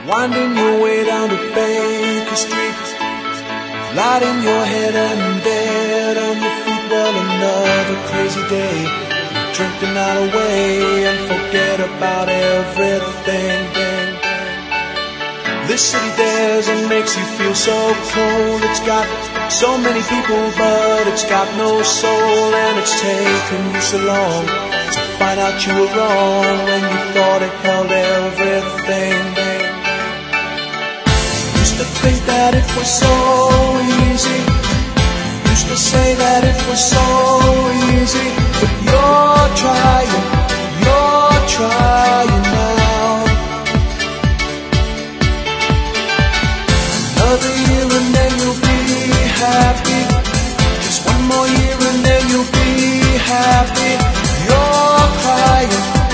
Winding your way down to Baker Street, light in your head and dead on your feet. Well, another crazy day. Drink the night away and forget about everything. This city dares and makes you feel so cold. It's got so many people, but it's got no soul. And it's taken you so long to find out you were wrong when you thought it held everything. Used to think that it was so easy. Used to say that it was so easy. But you're trying now. Another year and then you'll be happy. Just one more year and then you'll be happy. You're crying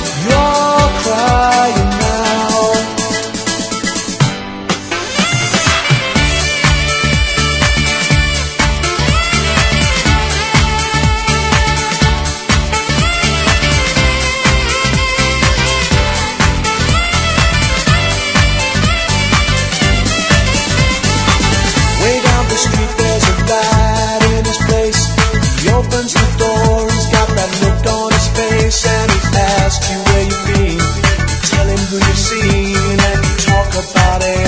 now. Way down the street there's a light in his place. He opens the door, he's got that look on his face. And he asks you where you've been. You tell him who you've seen and you talk about it.